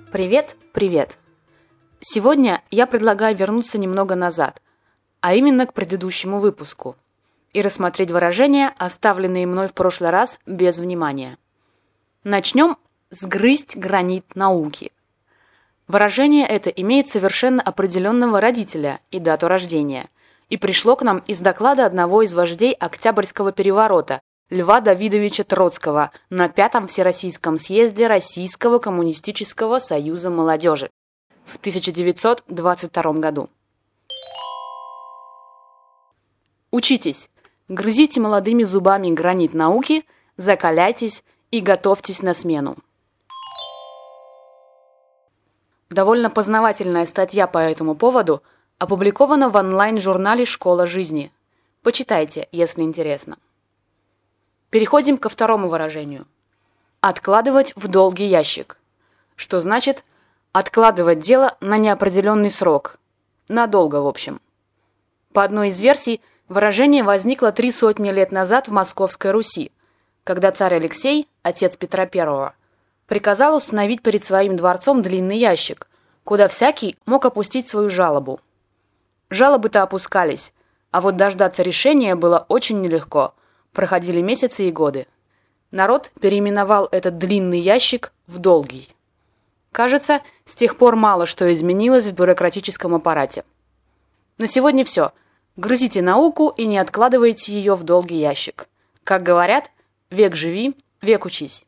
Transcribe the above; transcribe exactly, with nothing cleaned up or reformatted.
Привет, привет! Сегодня я предлагаю вернуться немного назад, а именно к предыдущему выпуску, и рассмотреть выражения, оставленные мной в прошлый раз без внимания. Начнем с «грызть гранит науки». Выражение это имеет совершенно определенного родителя и дату рождения, и пришло к нам из доклада одного из вождей Октябрьского переворота, Льва Давидовича Троцкого, на Пятом Всероссийском съезде Российского коммунистического союза молодежи в тысяча девятьсот двадцать втором году. Учитесь, грызите молодыми зубами гранит науки, закаляйтесь и готовьтесь на смену. Довольно познавательная статья по этому поводу опубликована в онлайн-журнале «Школа жизни». Почитайте, если интересно. Переходим ко второму выражению. Откладывать в долгий ящик. Что значит откладывать дело на неопределенный срок. Надолго, в общем. По одной из версий, выражение возникло три сотни лет назад в Московской Руси, когда царь Алексей, отец Петра Первого, приказал установить перед своим дворцом длинный ящик, куда всякий мог опустить свою жалобу. Жалобы-то опускались, а вот дождаться решения было очень нелегко. Проходили месяцы и годы. Народ переименовал этот длинный ящик в долгий. Кажется, с тех пор мало что изменилось в бюрократическом аппарате. На сегодня все. Грызите науку и не откладывайте ее в долгий ящик. Как говорят, век живи, век учись.